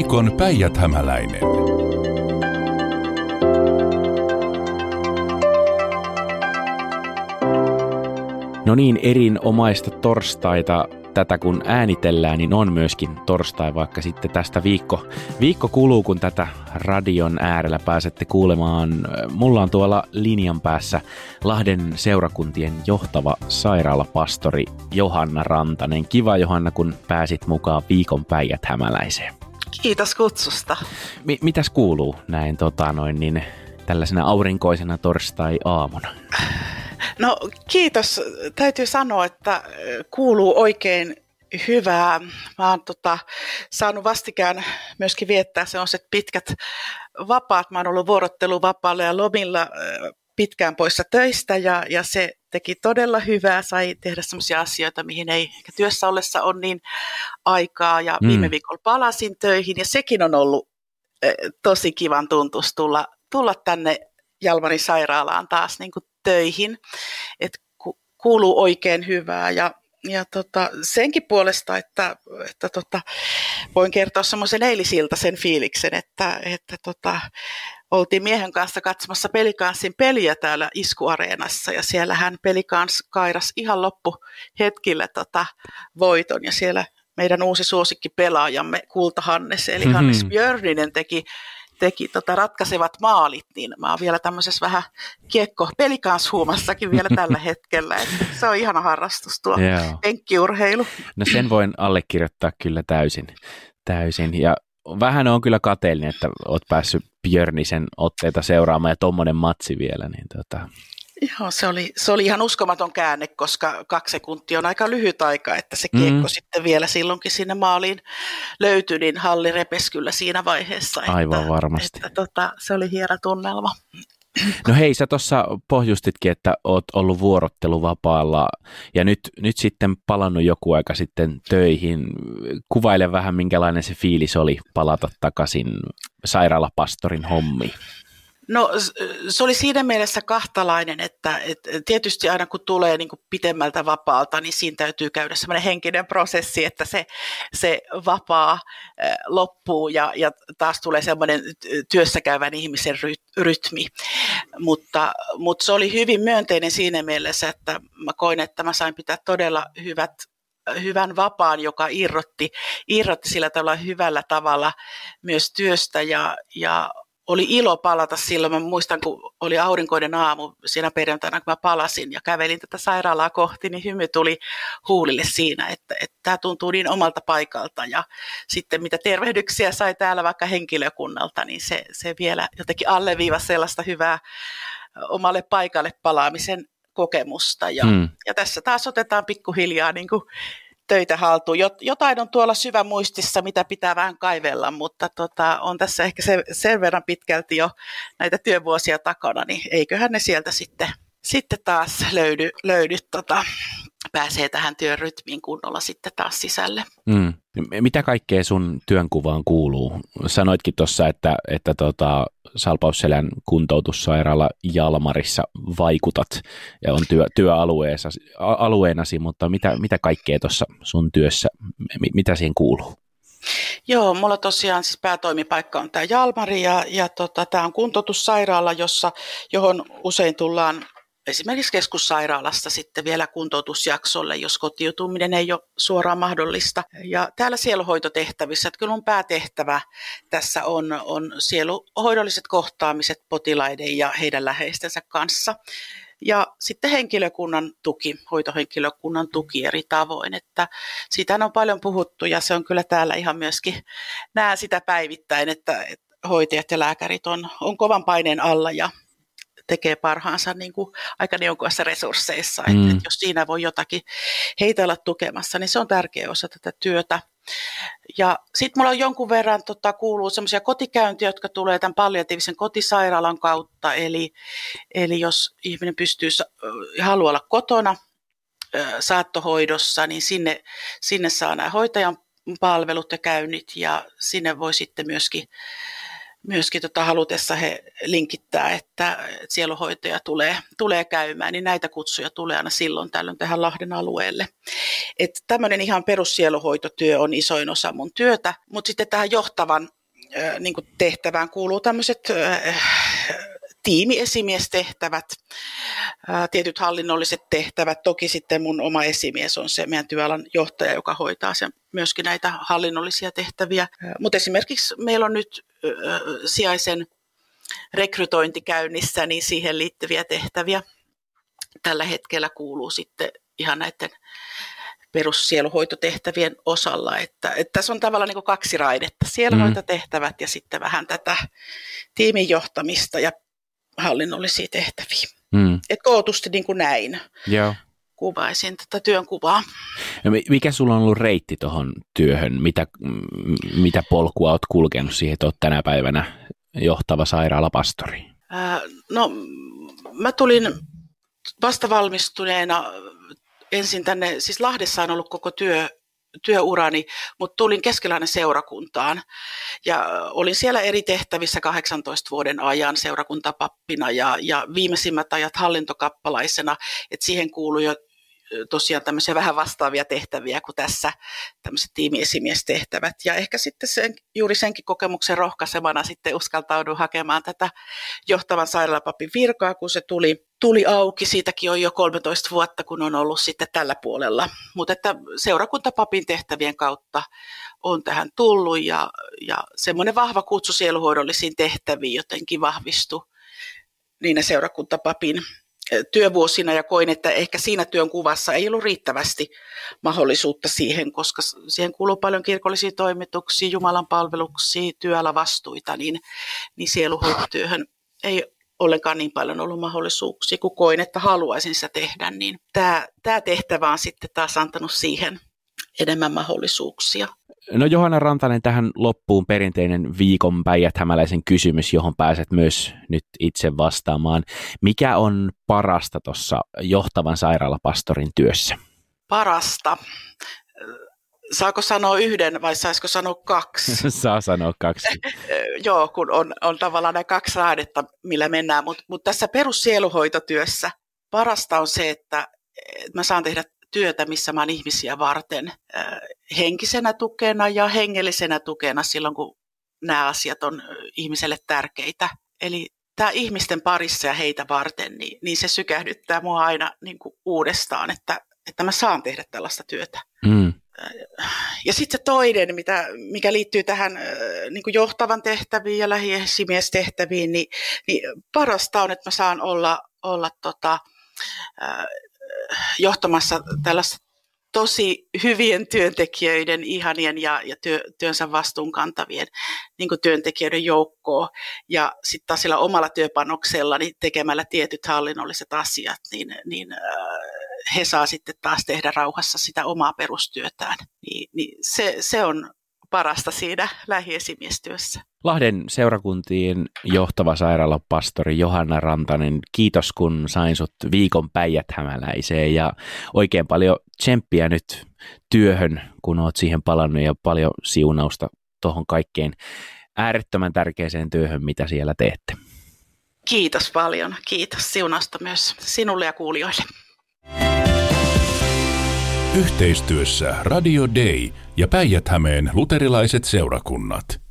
Viikon Päijät-Hämäläinen. No niin, erinomaista torstaita. Tätä kun äänitellään, niin on myöskin torstai, vaikka sitten tästä viikko kuluu, kun tätä radion äärellä pääsette kuulemaan. Mulla on tuolla linjan päässä Lahden seurakuntien johtava sairaalapastori Johanna Rantanen. Kiva, Johanna, kun pääsit mukaan Viikon Päijät-Hämäläiseen. Kiitos kutsusta. Mitäs kuuluu näin tällaisena aurinkoisena torstai-aamuna? No kiitos. Täytyy sanoa, että kuuluu oikein hyvää. Mä oon saanut vastikään myöskin viettää sellaiset pitkät vapaat. Mä oon ollut vuorotteluvapaalla ja lomilla pitkään poissa töistä ja se teki todella hyvää. Sai tehdä sellaisia asioita, mihin ei työssä ollessa ole niin aikaa. Ja viime viikolla palasin töihin ja sekin on ollut tosi kivan tuntus tulla tänne Jalmarin sairaalaan taas niin kuin töihin, että kuuluu oikein hyvää ja senkin puolesta, että voin kertoa semmoisen eilisiltaisen fiiliksen, että oltiin miehen kanssa katsomassa Pelicansin peliä täällä Isku-areenassa ja siellähän Pelicans kairas ihan loppuhetkillä voiton ja siellä meidän uusi suosikkipelaajamme Kulta-Hannes eli Hannes Björninen teki ratkaisevat maalit, niin mä oon vielä tämmöisessä vähän Pelicans-huumassakin vielä tällä hetkellä. Että se on ihana harrastus tuo penkkiurheilu. No sen voin allekirjoittaa kyllä täysin. Ja vähän on kyllä kateellinen, että oot päässyt Björnisen otteita seuraamaan ja tommonen matsi vielä. Niin Joo, se oli ihan uskomaton käänne, koska 2 sekuntia on aika lyhyt aika, että se kiekko sitten vielä silloinkin sinne maaliin löytyi, niin halli repesi kyllä siinä vaiheessa. Aivan varmasti. Että se oli hieno tunnelma. No hei, sä tuossa pohjustitkin, että oot ollut vuorotteluvapaalla ja nyt sitten palannut joku aika sitten töihin. Kuvaile vähän, minkälainen se fiilis oli palata takaisin sairaalapastorin hommiin. No se oli siinä mielessä kahtalainen, että tietysti aina kun tulee niin kuin pitemmältä vapaalta, niin siinä täytyy käydä semmoinen henkinen prosessi, että se vapaa loppuu ja taas tulee semmoinen työssäkäyvän ihmisen rytmi. Mutta se oli hyvin myönteinen siinä mielessä, että mä koin, että mä sain pitää todella hyvän vapaan, joka irrotti sillä tavalla hyvällä tavalla myös työstä ja oli ilo palata silloin. Mä muistan, kun oli aurinkoinen aamu siinä perjantaina, kun mä palasin ja kävelin tätä sairaalaa kohti, niin hymy tuli huulille siinä, että tämä tuntuu niin omalta paikalta. Ja sitten mitä tervehdyksiä sai täällä vaikka henkilökunnalta, niin se vielä jotenkin alleviivasi sellaista hyvää omalle paikalle palaamisen kokemusta. Ja tässä taas otetaan pikkuhiljaa niin kuin töitä haltuun. Jotain on tuolla syvämuistissa, mitä pitää vähän kaivella, mutta on tässä ehkä sen verran pitkälti jo näitä työvuosia takana, niin eiköhän ne sieltä sitten taas löydy pääsee tähän työrytmiin kunnolla sitten taas sisälle. Mitä kaikkea sun työnkuvaan kuuluu? Sanoitkin tuossa, että Salpausselän kuntoutussairaala Jalmarissa vaikutat ja on työalueenasi, mutta mitä kaikkea tuossa sun työssä, mitä siihen kuuluu? Joo, mulla tosiaan siis päätoimipaikka on tämä Jalmari ja tämä on kuntoutussairaala, johon usein tullaan esimerkiksi keskussairaalasta sitten vielä kuntoutusjaksolle, jos kotiutuminen ei ole suoraan mahdollista. Ja täällä sieluhoitotehtävissä, että kyllä mun päätehtävä tässä on sieluhoidolliset kohtaamiset potilaiden ja heidän läheistensä kanssa. Ja sitten henkilökunnan tuki, hoitohenkilökunnan tuki eri tavoin, että siitä on paljon puhuttu ja se on kyllä täällä ihan myöskin, näen sitä päivittäin, että hoitajat ja lääkärit on kovan paineen alla ja tekee parhaansa niin kuin aika niukoissa resursseissa, että jos siinä voi jotakin heitä olla tukemassa, niin se on tärkeä osa tätä työtä. Ja sitten mulla on jonkun verran kuuluu semmoisia kotikäyntiä, jotka tulee tämän palliatiivisen kotisairaalan kautta, eli jos ihminen pystyy haluaa olla kotona saattohoidossa, niin sinne saa nämä hoitajan palvelut ja käynnit ja sinne voi sitten myöskin halutessa he linkittää, että sieluhoitaja tulee käymään, niin näitä kutsuja tulee aina silloin tällöin tähän Lahden alueelle. Että tämmöinen ihan perussieluhoitotyö on isoin osa mun työtä, mutta sitten tähän niin kuin tehtävään kuuluu tämmöiset tiimiesimiestehtävät, tietyt hallinnolliset tehtävät. Toki sitten mun oma esimies on se meidän työalan johtaja, joka hoitaa sen myöskin näitä hallinnollisia tehtäviä. Mutta esimerkiksi meillä on nyt sijaisen rekrytointi käynnissä, niin siihen liittyviä tehtäviä tällä hetkellä kuuluu sitten ihan näiden perussieluhoitotehtävien osalla. Että tässä on tavallaan niin kuin kaksi raidetta, sieluhoitotehtävät ja sitten vähän tätä tiimin johtamista ja hallinnollisia tehtäviä. Et kootusti niin kuin näin. Joo. Kuvaisin tätä työn kuvaa. Mikä sulla on ollut reitti tuohon työhön? Mitä polkua olet kulkenut siihen, että olet tänä päivänä johtava sairaalapastori? No, mä tulin vastavalmistuneena ensin tänne, siis Lahdessa on ollut koko työurani, mutta tulin Keskiläinen seurakuntaan ja olin siellä eri tehtävissä 18 vuoden ajan seurakuntapappina ja viimeisimmät ajat hallintokappalaisena, että siihen kuului jo tosiaan tämmöisiä vähän vastaavia tehtäviä kuin tässä, tämmöiset tiimiesimiestehtävät. Ja ehkä sitten juuri senkin kokemuksen rohkaisemana sitten uskaltaudun hakemaan tätä johtavan sairaalapapin virkaa, kun se tuli auki. Siitäkin on jo 13 vuotta, kun on ollut sitten tällä puolella. Mutta että seurakuntapapin tehtävien kautta on tähän tullut ja semmoinen vahva kutsu sieluhoidollisiin tehtäviin jotenkin vahvistui niinä seurakuntapapin työvuosina ja koin, että ehkä siinä työn kuvassa ei ollut riittävästi mahdollisuutta siihen, koska siihen kuuluu paljon kirkollisia toimituksia, Jumalan palveluksia, työalavastuita, niin sieluhoitotyöhön ei ollenkaan niin paljon ollut mahdollisuuksia, kun koin, että haluaisin sitä tehdä, niin tämä tehtävä on sitten taas antanut siihen enemmän mahdollisuuksia. No Johanna Rantanen, tähän loppuun perinteinen viikon Päijät-Hämäläisen kysymys, johon pääset myös nyt itse vastaamaan. Mikä on parasta tuossa johtavan sairaalapastorin työssä? Parasta? Saako sanoa yhden vai saisiko sanoa kaksi? Saa sanoa kaksi. Joo, kun on tavallaan nämä kaksi raidetta, millä mennään, mutta tässä perussieluhoitotyössä parasta on se, että mä saan tehdä työtä, missä mä oon ihmisiä varten henkisenä tukena ja hengellisenä tukena silloin, kun nämä asiat on ihmiselle tärkeitä. Eli tämä ihmisten parissa ja heitä varten, niin se sykähdyttää mua aina niin kuin uudestaan, että mä saan tehdä tällaista työtä. Ja sitten se toinen, mikä liittyy tähän niin kuin johtavan tehtäviin ja lähiesimiestehtäviin, niin parasta on, että mä saan olla johtamassa tällaista tosi hyvien työntekijöiden, ihanien ja työnsä vastuun kantavien niin kuin työntekijöiden joukkoa. Ja sitten taas sillä omalla työpanoksella niin tekemällä tietyt hallinnolliset asiat, niin he saa sitten taas tehdä rauhassa sitä omaa perustyötään. Niin se on parasta siinä lähiesimiestyössä. Lahden seurakuntien johtava sairaalapastori Johanna Rantanen, kiitos kun sain sut viikon Päijät-Hämäläiseen ja oikein paljon tsemppiä nyt työhön, kun oot siihen palannut ja paljon siunausta tuohon kaikkein äärettömän tärkeäseen työhön, mitä siellä teette. Kiitos paljon. Kiitos siunausta myös sinulle ja kuulijoille. Yhteistyössä Radio Day ja Päijät-Hämeen luterilaiset seurakunnat.